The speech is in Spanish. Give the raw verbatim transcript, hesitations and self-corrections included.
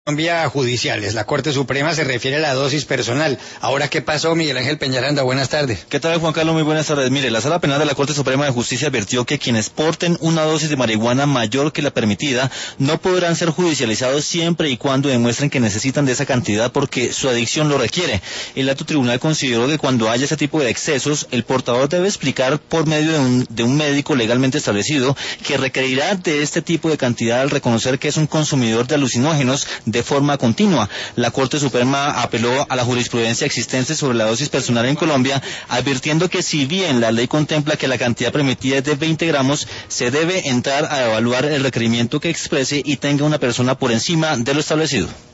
Colombia judiciales. La Corte Suprema se refiere a la dosis personal. Ahora, ¿qué pasó, Miguel Ángel Peñaranda? Buenas tardes. ¿Qué tal, Juan Carlos? Muy buenas tardes. Mire, la Sala Penal de la Corte Suprema de Justicia advirtió que quienes porten una dosis de marihuana mayor que la permitida no podrán ser judicializados siempre y cuando demuestren que necesitan de esa cantidad porque su adicción lo requiere. El alto tribunal consideró que cuando haya ese tipo de excesos, el portador debe explicar por medio de un, de un médico legalmente establecido que requerirá de este tipo de cantidad al reconocer que es un consumidor de alucinógenos de forma continua. La Corte Suprema apeló a la jurisprudencia existente sobre la dosis personal en Colombia, advirtiendo que si bien la ley contempla que la cantidad permitida es de veinte gramos, se debe entrar a evaluar el requerimiento que exprese y tenga una persona por encima de lo establecido.